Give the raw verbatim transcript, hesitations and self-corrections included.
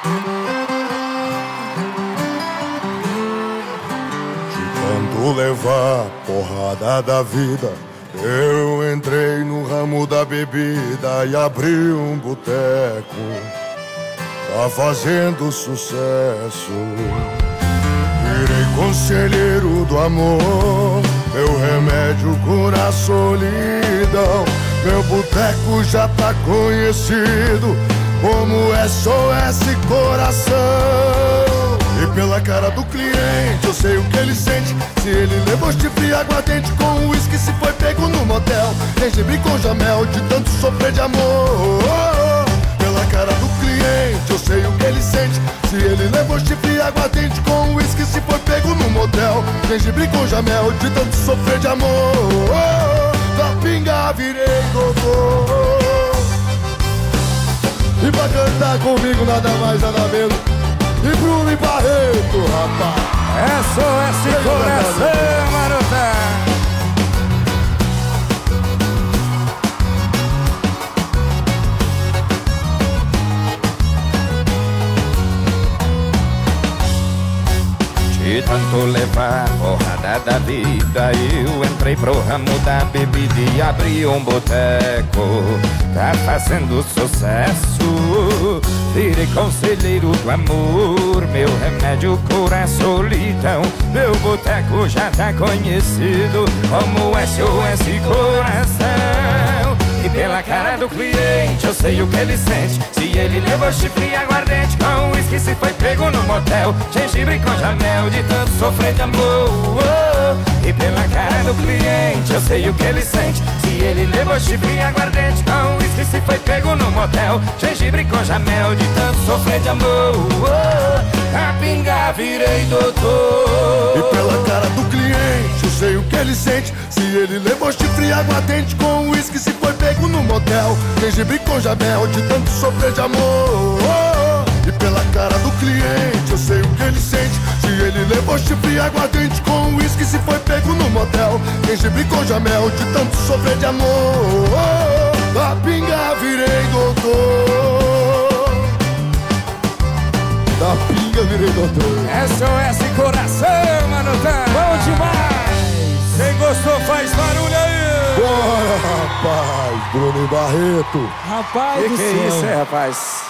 Tanto levar porrada da vida, eu entrei no ramo da bebida e abri um boteco. Tá fazendo sucesso. Virei conselheiro do amor, meu remédio cura a solidão. Meu boteco já tá conhecido como S O S Coração. E pela cara do cliente eu sei o que ele sente. Se ele levou chifre e aguardente com uísque, se foi pego no motel, gengibre com jamel, de tanto sofrer de amor. Pela cara do cliente eu sei o que ele sente. Se ele levou chifre e aguardente com uísque, se foi pego no motel, gengibre com jamel, de tanto sofrer de amor. Da pinga virei doutor. E pra cantar comigo nada mais nada menos e Bruno e Barreto, rapaz. S O S Coração, marota. De tanto levar porrada da vida, eu entrei pro ramo da bebida e abri um boteco. Tá fazendo sucesso. Virei conselheiro do amor, meu remédio cura a solidão. Meu boteco já tá conhecido como S O S Coração. E pela cara do cliente eu sei o que ele sente. Se ele levou chifre e aguardente com uísque, se foi pego no motel, gengibre com jamel, de tanto sofrer de amor. E pela cara do cliente eu sei o que ele sente. Se ele levou chifre e aguardente com uísque, se foi pego no motel, gengibre com jamel, de tanto sofrer de amor. A pinga virei doutor. E pela cara do cliente eu sei o que ele sente. Se ele levou chifre e aguardente com uísque, se foi pego no motel, gengibre com jamel, de tanto sofrer de amor. E pela cara do cliente eu sei o que ele sente. Se ele levou chifre e aguardente com uísque, se foi pego no motel, gengibre com jamel, de tanto sofrer de amor. Da pinga virei doutor. Da pinga virei doutor. S O S Coração, manotão. Bom demais. Quem gostou faz barulho aí. Bora, rapaz, Bruno e Barreto. Rapaz, que do que céu. É isso, é, rapaz?